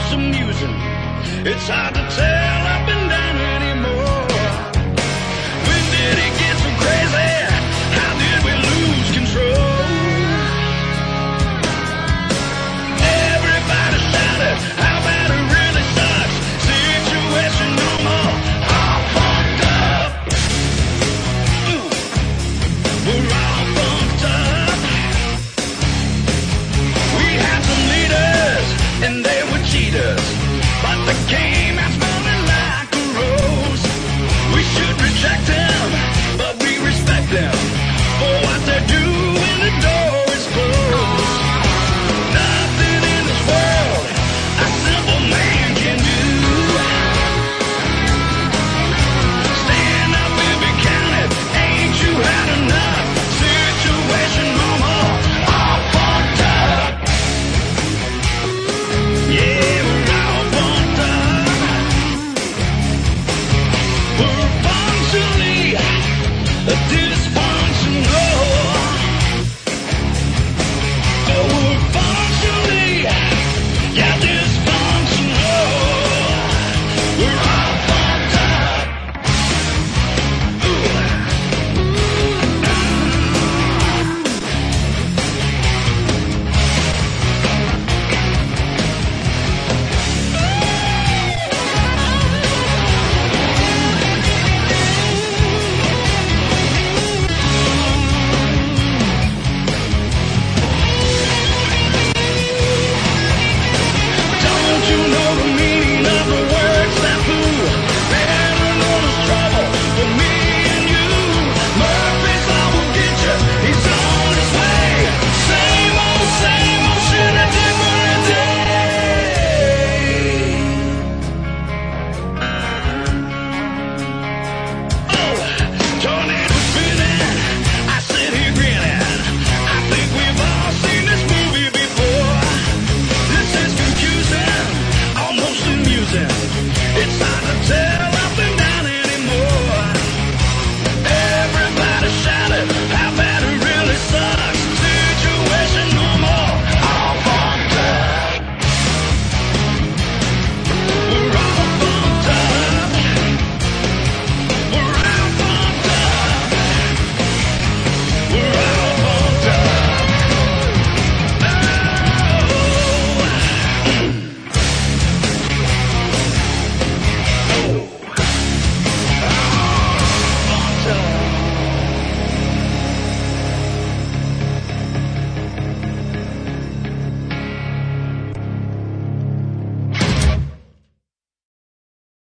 most amusing. It's hard to tell up and down anymore. When did it get so crazy? How did we lose control? Everybody shouted how bad it really sucks. Situation no more, all fucked up. We're all fucked up. We had some leaders and they were cheaters, but the game has smelling like a rose. We should reject them, but we respect them for what they do when the door is closed. Nothing in this world a simple man can do. Stand up and be counted, ain't you had enough? Situation normal, all fucked up. Yeah, we're all fucked up. We're functionally dysfunctional. Oh, we're functionally, yeah.